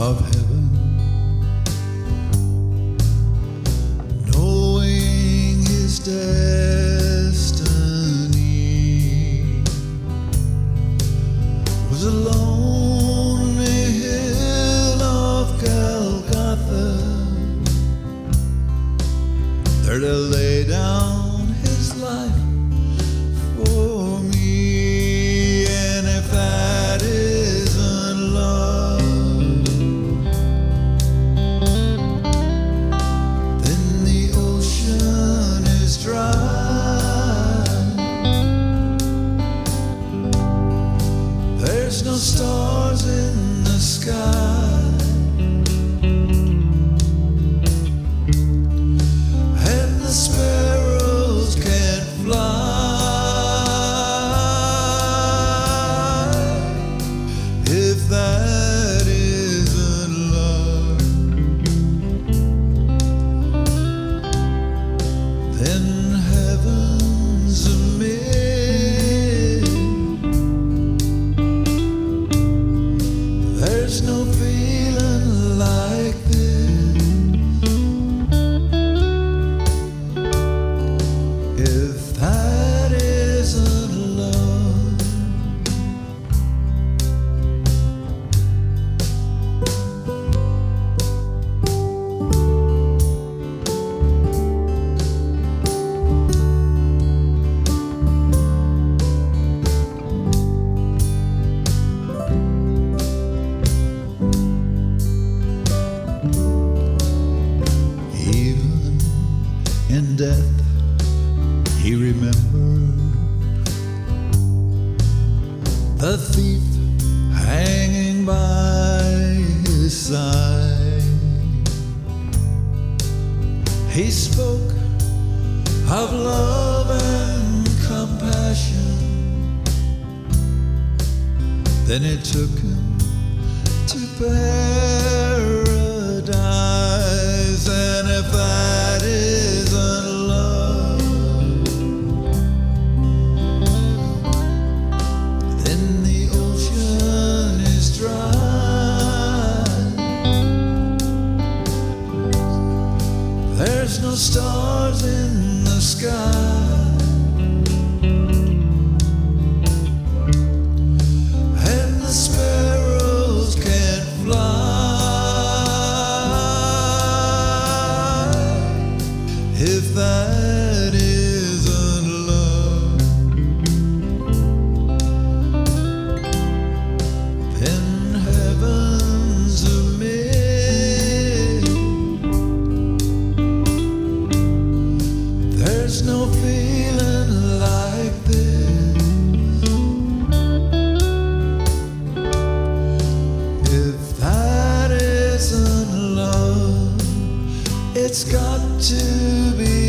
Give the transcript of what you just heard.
of heaven, knowing his destiny was a lonely hill of Golgotha, there to lay down his life for me. And if that isn't love, then the ocean is dry. There's no stars in the sky, and the sparrows can't fly. If that isn't love, then heaven's a myth. There's no feeling like this. If that isn't love, even in death he remembered the thief hanging by his side. He spoke of love and compassion, then it took him to paradise. And if that isn't love, then the ocean is dry. There's no stars in the sky, and the sparrows can't fly. If that isn't love, then heaven's a myth. There's no feeling like this. If that isn't love, it's got to be